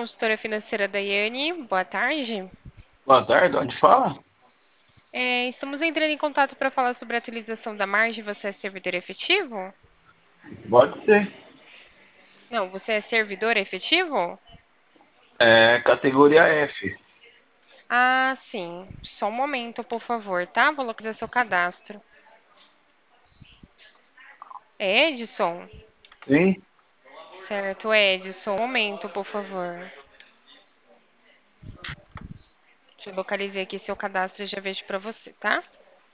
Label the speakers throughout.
Speaker 1: consultora financeira Daiane. Boa tarde.
Speaker 2: Boa tarde, onde fala?
Speaker 1: Estamos entrando em contato para falar sobre a utilização da margem. Você é servidor efetivo?
Speaker 2: Pode ser.
Speaker 1: Não, você é servidor efetivo?
Speaker 2: É categoria F.
Speaker 1: Ah, sim. Só um momento, por favor, tá? Vou localizar seu cadastro. É Edson?
Speaker 2: Sim?
Speaker 1: Certo, Edson. Um momento, por favor. Deixa eu localizar aqui seu cadastro e já vejo para você, tá?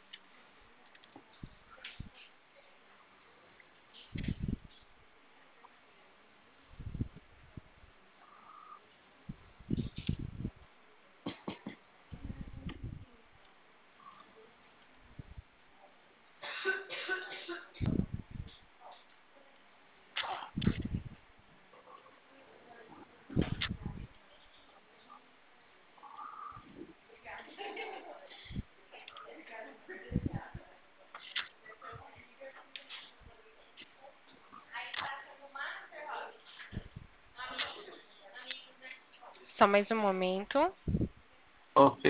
Speaker 1: Só mais um momento.
Speaker 2: Ok.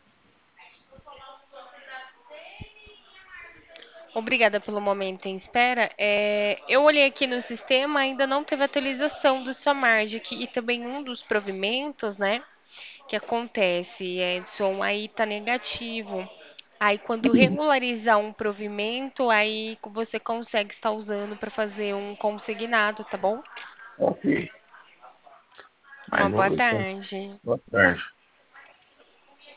Speaker 1: Obrigada pelo momento em espera. Eu olhei aqui no sistema, ainda não teve atualização do sua margem aqui, e também um dos provimentos, né, que acontece, Edson, aí tá negativo. Aí quando regularizar um provimento, aí você consegue estar usando para fazer um consignado, tá bom?
Speaker 2: Ok.
Speaker 1: Uma
Speaker 2: Mais um
Speaker 1: boa
Speaker 2: licença.
Speaker 1: tarde.
Speaker 2: Boa tarde.